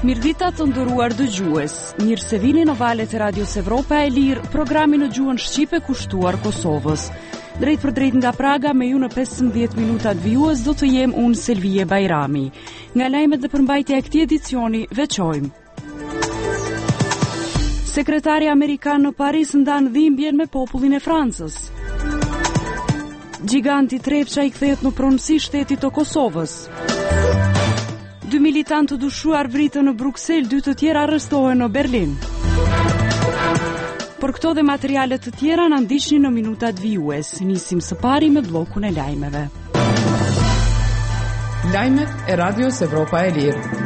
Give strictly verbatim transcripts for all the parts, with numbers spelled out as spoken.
Mirdita të nderuar dëgjues, mirë se vini në valët e Radios Evropa e Lirë, programi në gjuhën shqipe kushtuar Kosovës. Drejt për drejt nga Praga me ju në pesëmbëdhjetë minutat vijues do të jem unë Selvije Bajrami. Nga lajmet dhe përmbajtja e këtij edicioni veçojmë. Sekretari Amerikan në Paris ndan dhimbjen me popullin e Francës. Giganti Trepça i kthehet në pronësi shtetit të Kosovës. Dy militantë të dushuar vritën në Bruksel, dy të tjera arrestohen në Berlin. Por këto dhe materialet të tjera na ndiqni në minutat vijues. Nisim së pari me bllokun e lajmeve. Lajmet e Radios Evropa e Lirë.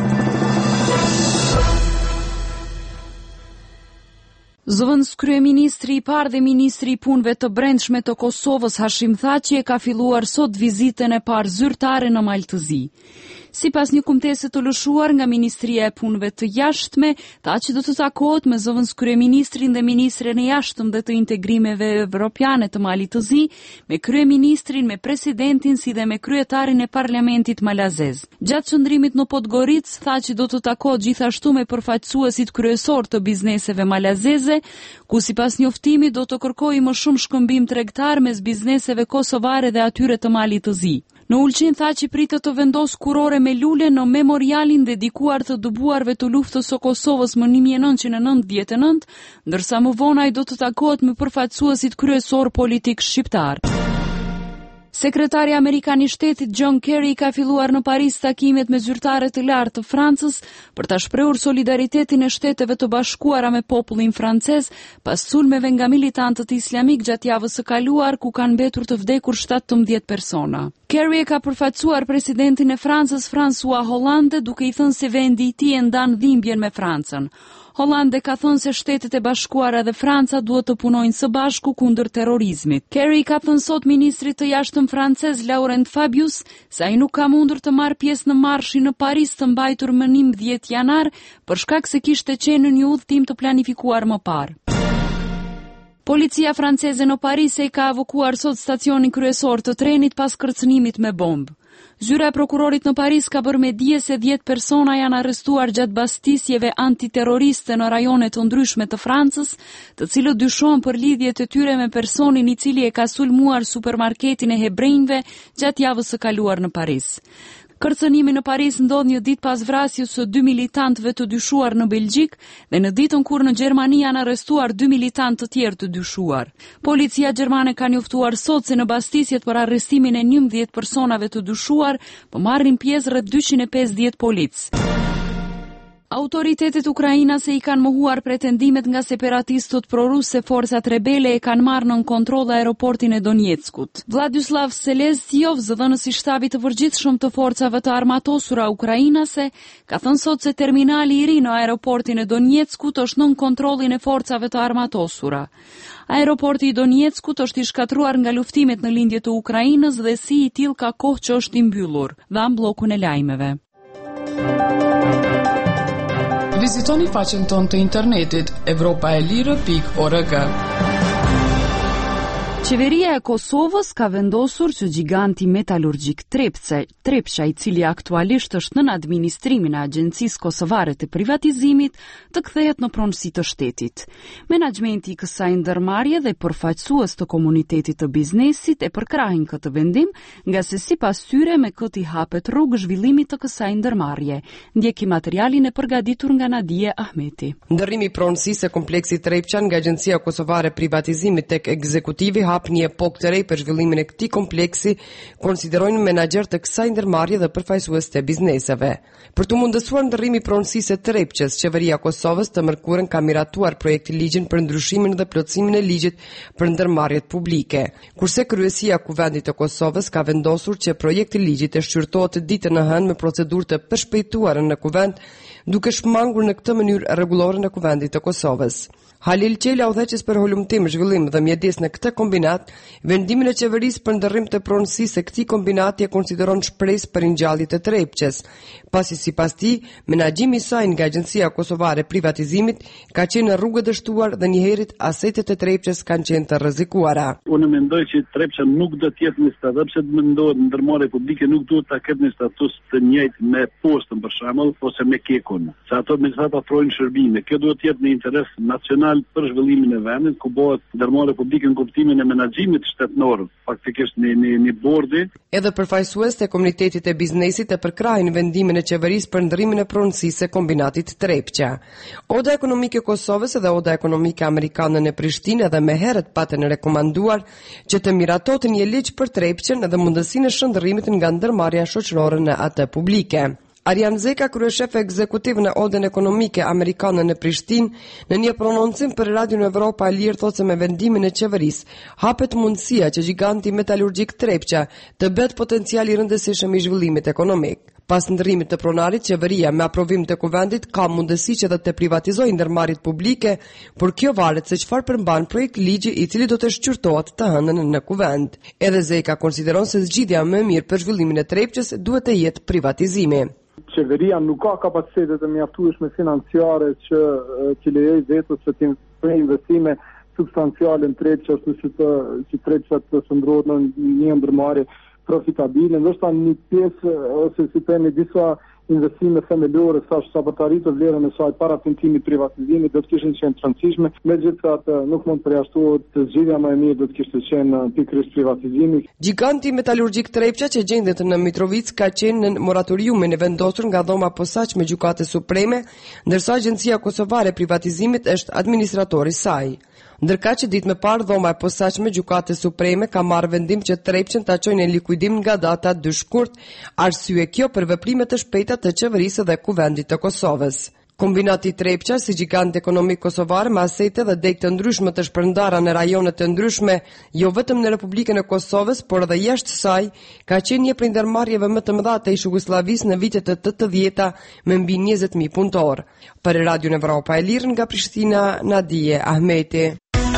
Zëvendës kryeministri i parë dhe ministri i punëve të brendshme të Kosovës Hashim Thaçi e ka filluar sot vizitën e parë zyrtare në Maltëzi. Sipas një kumtese të lëshuar nga Ministria e Punëve të Jashtme, Thaçi do të takohet me zëvendës kryeministrin dhe ministren e jashtëm dhe të integrimeve evropiane të Malit të Zi, me kryeministrin, me presidentin si dhe me kryetarin e parlamentit malazez. Gjatë qëndrimit në Podgoricë, Thaçi do të takohet gjithashtu me përfaqësuesit kryesor të bizneseve malazeze, ku sipas njoftimit do të kërkojë më shumë shkëmbim tregtar mes bizneseve kosovare dhe atyre të Malit të Zi. Në Ulqin Thaçi pritet të vendos kurore me lule në memorialin dedikuar të dëbuarve të luftës së Kosovës më një mijë e nëntëqind e nëntëdhjetë e nëntë, ndërsa më vonë ai do të takohet me përfaqësuesit kryesor politik shqiptar. Sekretari Amerikan i Shtetit John Kerry ka filluar në Paris takimet me zyrtarët të lartë të Francës për ta shprehur solidaritetin e Shteteve të Bashkuara me popullin francez pas sulmeve nga militantët islamik gjatë javës së kaluar, ku kanë mbetur të vdekur shtatëmbëdhjetë persona. Kerry e ka përfaqësuar presidentin e Francës François Hollande duke i thënë se vendi i tij e ndan dhimbjen me Francën. Hollande ka thënë se Shtetet e Bashkuara dhe Franca duhet të punojnë së bashku kundër terrorizmit. Kerry ka thënë sot ministrit të jashtëm francez Laurent Fabius se ai nuk ka mundur të marrë pjesë në marshin në Paris të mbajtur më njëmbëdhjetë janar për shkak se kishte qenë në një udhëtim të planifikuar më parë. Policia franceze në Paris e ka evakuuar sot stacionin kryesor të trenit pas kërcënimit me bombë. Zyra e prokurorit në Paris ka bërë me dije se dhjetë persona janë arrestuar gjatë bastisjeve antiterroriste në rajone të ndryshme të Francës, të cilët dyshohen për lidhjet e tyre me personin i cili e ka sulmuar supermarketin e hebrejnëve gjatë javës së kaluar në Paris. Kërcënimi në Paris ndodh një ditë pas vrasjes së dy militantëve të dyshuar në Belgjik dhe në ditën kur në Gjermani janë arrestuar dy militantë të tjerë të dyshuar. Policia gjermane ka njoftuar sot se në bastisjet për arrestimin e njëmbëdhjetë personave të dyshuar, po marrin pjesë rreth dyqind e pesëdhjetë polic. Autoritetet ukrainase i kanë mohuar pretendimet nga separatistët prorus se forcat rebele e kanë marrë nën kontroll aeroportin e Donjeckut. Vladislav Selezjov, zëdhënës i shtabit të përgjithshëm të forcave të armatosura ukrainase, ka thënë sot se terminali i ri në aeroportin e Donjeckut është nën kontrollin e forcave të armatosura. Aeroporti i Donjeckut është i shkatruar nga luftimet në lindje të Ukrainës dhe si i tillë ka kohë që është i mbyllur. Dhan bllokun e lajmeve. Vizitoni faqen tonë të internetit evropaelire pikë org. Qeveria e Kosovës ka vendosur që giganti metalurgjik Trepça, Trepça i cili aktualisht është nën administrimin e Agjencisë Kosovare të Privatizimit, të kthehet në pronësi të shtetit. Menaxhmenti i kësaj ndërmarrje dhe përfaqësues të komunitetit të biznesit e përkrahin këtë vendim, nga se sipas tyre me këtë i hapet rrugë zhvillimit të kësaj ndërmarrje. Ndjeki materialin e përgatitur nga Nadije Ahmeti. Ndërrimi i pronësisë së kompleksit Trepça nga Agjencia Kosovare e Privatizimit tek ekzekutivi hap një epokë të re për zhvillimin e këtij kompleksi, konsiderojnë menaxher të kësaj ndërmarrje dhe përfaqësues të bizneseve. Për të mundësuar ndërrimi i pronësisë së Trepçës, qeveria e Kosovës të mërkurën ka miratuar projekti ligjin për ndryshimin dhe plotësimin e ligjit për ndërmarrjet publike, kurse kryesia e Kuvendit të Kosovës ka vendosur që projekti ligjit të shqyrtohet ditën e hënë me procedurë të përshpejtuara në Kuvend, duke shmangur në këtë mënyrë rregulloren e Kuvendit të Kosovës. Halil Qela, udhëheqës për holumtim, zhvillim dhe mjedis në këtë kombinat kombinat, vendimin e qeverisë për ndërrim të pronësisë se këtij kombinati e konsideron shpresë për ringjallje të Trepçës, pasi sipas tij, menaxhimi i saj nga Agjencia Kosovare e Privatizimit ka qenë në rrugë dështuar dhe njëherët asetet e Trepçës kanë qenë të rrezikuara. Unë mendoj që Trepça nuk do të jetë një status, pse mendohet ndërmarrja publike nuk duhet ta ketë një status të njëjtë me postën për shembull ose me Kekun. Se ato me sa ofrojnë shërbime, kjo duhet të jetë në interes nacional për zhvillimin e vendit, ku bëhet ndërmarrja publike në kuptimin e menaxhimit shtetëror, faktikisht në në në bordi. Edhe përfaqësues të komunitetit e biznesit e përkrahin vendimin e qeverisë për ndërrimin e pronësisë së kombinatit Trepça. Oda ekonomike e Kosovës dhe Oda ekonomike amerikane në Prishtinë edhe më herët patën rekomanduar që të miratohet një ligj për Trepçën dhe mundësinë e shndërrimit nga ndërmarrja shoqërore në atë publike. Arjan Zeka, kryeshef ekzekutiv në Odën ekonomike amerikane në Prishtinë, në një prononcim për Radion Evropa e Lirë thotë se me vendimin e qeverisë hapet mundësia që giganti metalurgjik Trepça të bëhet potencial i rëndësishëm i zhvillimit ekonomik. Pas ndërrimit të pronarit, qeveria me aprovim të kuvendit ka mundësi që dhe të privatizojë ndërmarrjet publike, por kjo varet se çfarë përmban projekt ligji i cili do të shqyrtohet të hënën në kuvend. Edhe Zeka konsideron se zgjidhja më e mirë për zhvillimin e Trepçës duhet të jetë privatizimi. Qeveria nuk ka kapacitetet e mjaftueshme financiare që që lejoj vetës që të bëjë investime substanciale në Trepçë, ashtu që të që Trepça të shndrohet në një ndërmarrje profitabile, ndoshta një pjesë ose si themi disa investime themelore sa sa për të arritur vlerën e saj para tentimit privatizimit do të kishin qenë të rëndësishme, megjithatë nuk mund të përjashtohet të zgjidhja më e mirë do të kishte qenë pikërisht privatizimi. Giganti metalurgjik Trepça që gjendet në Mitrovic ka qenë në moratoriumin e vendosur nga dhoma posaçme Gjykatës Supreme, ndërsa Agjencia Kosovare e Privatizimit është administratori i saj. Ndërka që ditë më parë dhoma e posaçme Gjykatës Supreme ka marrë vendim që Trepçën ta çojnë në likuidim nga data dy shkurt, arsye kjo për veprime të shpejta të qeverisë dhe kuvendit të Kosovës. Kombinati Trepça, si gjigant ekonomik kosovar me asete dhe degë të ndryshme të shpërndara në rajone të ndryshme, jo vetëm në Republikën e Kosovës, por edhe jashtë saj, ka qenë një prej ndërmarrjeve më të mëdha të Jugosllavisë në vitet e tetëdhjetë me mbi njëzet mijë punëtor. Për Radion Evropa e Lirë nga Prishtina, Nadije Ahmeti.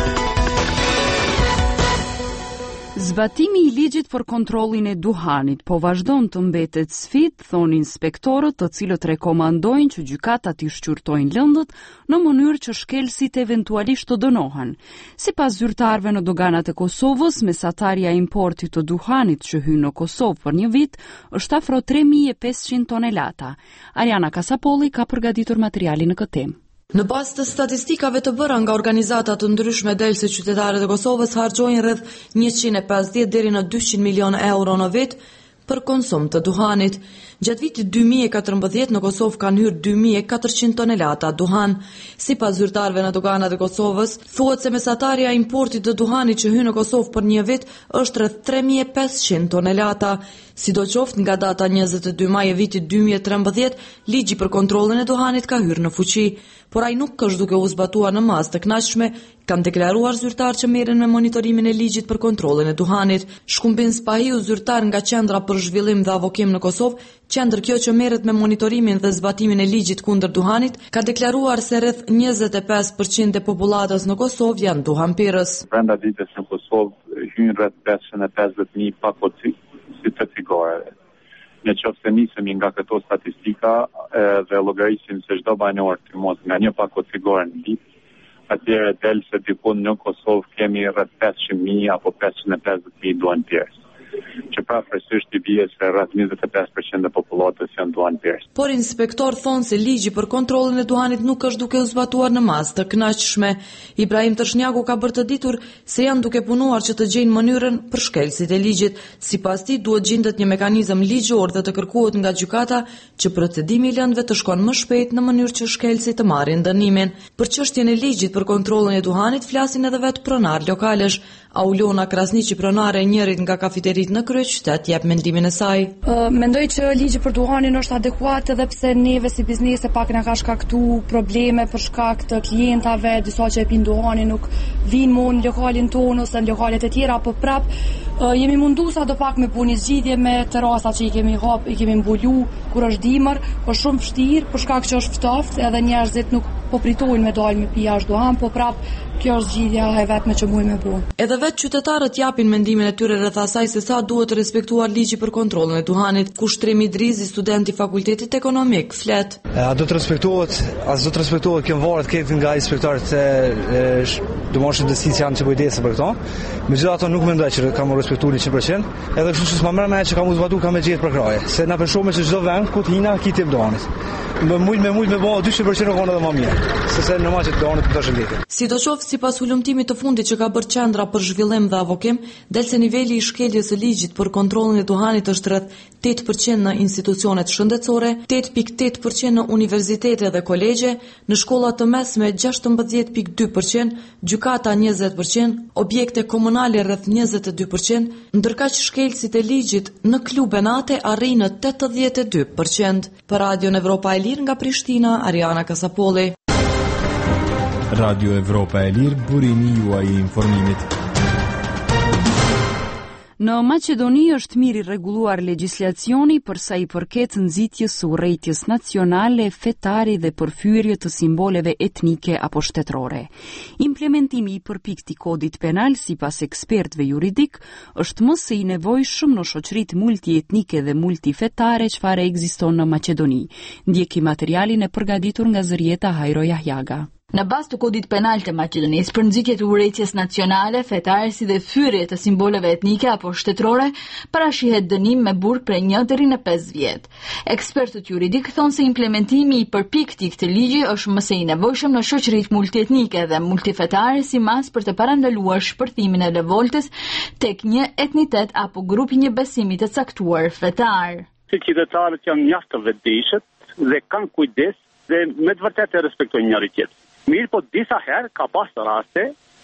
Zbatimi i ligjit për kontrollin e duhanit po vazhdon të mbetet sfidë, thonë inspektorët, të cilët rekomandojnë që gjykata t'i shqyrtojnë lëndët në mënyrë që shkelësit eventualisht të dënohen. Sipas zyrtarëve në doganat e Kosovës, mesatarja e importit të duhanit që hyn në Kosovë për një vit është afro tre mijë e pesëqind tonelata. Ariana Kasapolli ka përgatitur materialin në këtë temë. Në bazë të statistikave të bëra nga organizata të ndryshme del se qytetarët e Kosovës harxojnë rreth njëqind e pesëdhjetë deri në dyqind milion euro në vit për konsum të duhanit. Gjatë vitit dy mijë e katërmbëdhjetë në Kosovë kanë hyrë dy mijë e katërqind tonelata duhan. Sipas zyrtarëve në doganat e Kosovës, thuhet se mesatarja e importit të duhanit që hyn në Kosovë për një vit është rreth tre mijë e pesëqind tonelata. Sidoqoftë nga data njëzet e dy maj e vitit dy mijë e trembëdhjetë, ligji për kontrollin e duhanit ka hyrë në fuqi, por ai nuk është duke u zbatuar në masë të kënaqshme, kanë deklaruar zyrtarë që merren me monitorimin e ligjit për kontrollin e duhanit. Shkumbin Spahiu, zyrtar nga Qendra për Zhvillim dhe Avokim në Kosovë, qendër kjo që merret me monitorimin dhe zbatimin e ligjit kundër duhanit, ka deklaruar se rreth njëzet e pesë përqind e popullatës në Kosovë janë duhanpirës. Brenda ditës në Kosovë hyn rreth pesëqind e pesëdhjetë mijë pakotësi të cigare. Në qoftë se nisemi nga këto statistika e, dhe llogarisim se çdo banor të mos nga një pakot cigare në vit, atëherë del se diku në Kosovë kemi rreth pesëqind mijë apo pesëqind e pesëdhjetë mijë duhanpirës, që prapërisht i bie se rreth njëzet e pesë përqind e popullatës janë duhanpirës. Por inspektor thonë se ligji për kontrollin e duhanit nuk është duke u zbatuar në masë të kënaqshme. Ibrahim Tërshnjaku ka bërë të ditur se janë duke punuar që të gjejnë mënyrën për shkelësit e ligjit. Sipas tij duhet gjendet një mekanizëm ligjor dhe të kërkohet nga gjykata që procedimi i lëndëve të shkon më shpejt në mënyrë që shkelësit të marrin dënimin. Për çështjen e ligjit për kontrollin e duhanit flasin edhe vetë pronar lokalesh. Aulona Krasniqi, pronare e njërit nga kafeterit në kryeqytet, jep mendimin e saj. Uh, mendoj që ligji për duhanin është adekuat edhe pse neve si biznese pak na ka shkaktu probleme për shkak të klientave, disa që e pin duhanin nuk vinë më në lokalin tonë ose në lokalet e tjera, apo prap uh, jemi mundu sa do pak me puni zgjidhje me terrasat që i kemi hap, i kemi mbulu kur është dimër, po shumë vështirë për shkak që është ftoftë edhe njerëzit nuk po pritojnë me dalë me pi jashtë duhan, po prap kjo është zgjidhja e vetme që mujnë me bu. Edhe vetë qytetarët japin mendimin e tyre rreth asaj se sa duhet të respektuar ligji për kontrollin e duhanit. Kushtrimi Drizi, student i Fakultetit Ekonomik, flet. A do të respektohet, as do të respektohet kjo varet këtë nga inspektorët e domosdoshmë shëndetësisë janë që kujdesen për këto. Megjithatë nuk mendoj që kam respektuar një qind për qind. Edhe kështu që s'ma merr me që kam u zbatuar kam me gjetë për kraje. Se na përshome që çdo vend ku të hina kitë duhanit. Më mujt me mujt me bëu dyshim për qind edhe më mirë. Sepse normal që duhanit të shëndetit. Sidoqoftë, sipas ulëmtimit të fundit që ka bërë Qendra për Zhvillim dhe Avokim, del se niveli i shkeljes së ligjit për kontrollin e duhanit është rreth tetë përqind në institucionet shëndetësore, tetë pikë tetë përqind në universitete dhe kolegje, në shkolla të mesme gjashtëmbëdhjetë pikë dy përqind, gjykata njëzet përqind, objekte komunale rreth njëzet e dy përqind, ndërkaq shkelësit e ligjit në klube nate arrin në tetëdhjetë e dy përqind. Për Radion Evropa e Lirë nga Prishtina, Ariana Kasapolli. Radio Evropa e Lirë, burimi juaj i informimit. Në Maqedoni është mirë i rregulluar legjislacioni për sa i përket nxitjes së urrejtjes nacionale, fetare dhe përfyrje të simboleve etnike apo shtetërore. Implementimi i përpikt i kodit penal sipas ekspertëve juridik është më së i nevojshëm në shoqëritë multietnike dhe multifetare çfarë ekziston në Maqedoni. Ndjeki materialin e përgatitur nga Zërieta Hajro Jahjaga. Në bazë të kodit penal të Maqedonisë, për nxitje të urrejtjes nacionale, fetare si dhe fyrje të simboleve etnike apo shtetërore, parashihet dënim me burg prej një deri në pesë vjet. Ekspertët juridik thonë se implementimi i përpikt i këtij ligji është më së i nevojshëm në shoqëritë multietnike dhe multifetare si mas për të parandaluar shpërthimin e revoltës tek një etnitet apo grupi një besimi të caktuar fetar. Qytetarët janë mjaft të vetëdijshëm dhe kanë kujdes dhe me të vërtetë e respektojnë njëri tjetrin. Mirë po disa herë ka pas raste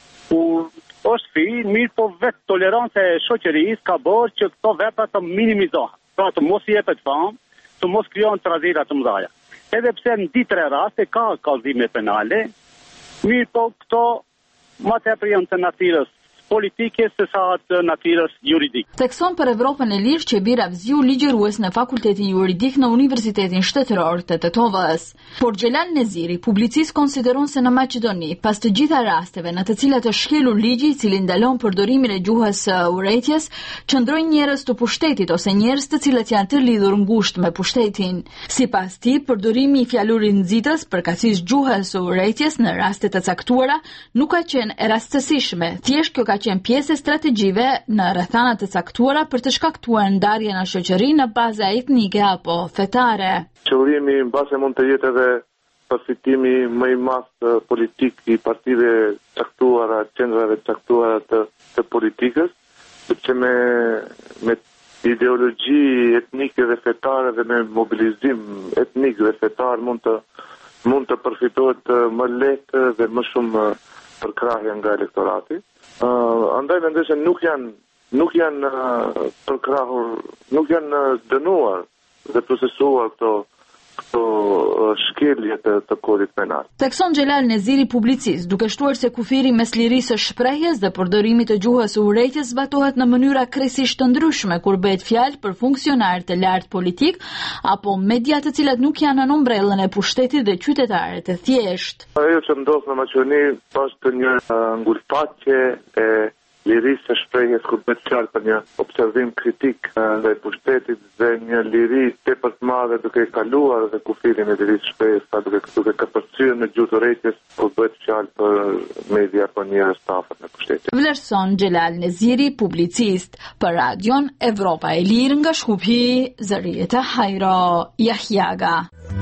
kur është fi, mirë po vetë toleranca e shoqërisë ka bërë që këto vepra të minimizohen. Pra të mos i jepet famë, të mos krijohen trazira të mëdha. Edhe pse në di tre raste ka kallëzime penale, mirë po këto më tepër janë të natyrës politike se sa të natyrës juridike. Thekson për Evropën e Lirë Qebira Vziu, ligjërues në Fakultetin Juridik në Universitetin Shtetëror të Tetovës. Por Xhelal Neziri, publicist, konsideron se në Maqedoni, pas të gjitha rasteve në të cilat është shkelur ligji i cili ndalon përdorimin e gjuhës së urrejtjes, qëndrojnë njerëz të pushtetit ose njerëz të cilët janë të lidhur ngushtë me pushtetin. Sipas tij, përdorimi i fjalurit nxitës përkatësisht gjuhës së urrejtjes në raste të caktuara nuk ka qenë e rastësishme. Thjesht kjo ka qenë pjesë strategjive në rrethana të caktuara për të shkaktuar ndarje në shoqëri në baza etnike apo fetare. Qëllimi mbase mund të jetë edhe përfitimi më i madh politik i partive caktuara, qendrave caktuara të, të politikës, sepse me, me ideologji etnike dhe fetare dhe me mobilizim etnik dhe fetar mund të mund të përfitohet më lehtë dhe më shumë përkrahje nga elektorati. Uh, andaj mendoj se nuk janë nuk janë uh, përkrahur, nuk janë uh, dënuar dhe procesuar këto këto uh, shkelje të, të kodit penal. Thekson Xhelal Neziri, publicist, duke shtuar se kufiri mes lirisë së shprehjes dhe përdorimit të gjuhës së urrejtjes zbatohet në mënyra krejtësisht të ndryshme kur bëhet fjalë për funksionarë të lartë politik apo media të cilat nuk janë në umbrellën e pushtetit dhe qytetarë të thjeshtë. Ajo që ndodh në Maqedoni është një uh, ngulfatje e lirisë së shprehjes kur bëhet fjalë për një observim kritik ndaj pushtetit dhe një liri tepër të madhe duke kaluar dhe kufirin e lirisë së shprehjes, sa duke duke kapërcyer në gjuhë urrejtjes kur bëhet fjalë për media apo njerëz të afërt me pushtetin. Vlerëson Xhelal Neziri, publicist, për Radion Evropa e Lirë nga Shkupi, Zërieta Hajro Jahjaga.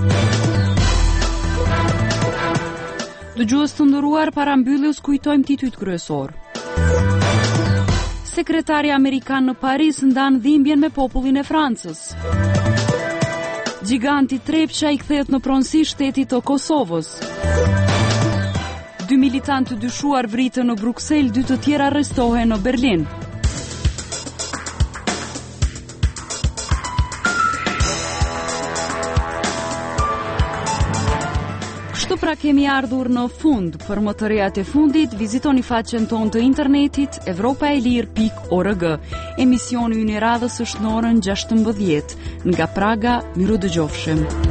Dëgjues të nderuar, para mbylljes kujtojmë titujt kryesor. Sekretari Amerikan në Paris ndan dhimbjen me popullin e Francës. Giganti Trepça i kthehet në pronësi shtetit të Kosovës. Dy militantë të dyshuar vritën në Bruksel, dy të tjerë arrestohen në Berlin. Kështu pra kemi ardhur në fund. Për më të rejat e fundit, vizitoni faqen tonë të internetit evropaelir pikë org. Emisioni ynë i radhës është në orën gjashtëmbëdhjetë. Nga Praga, miru dëgjofshim.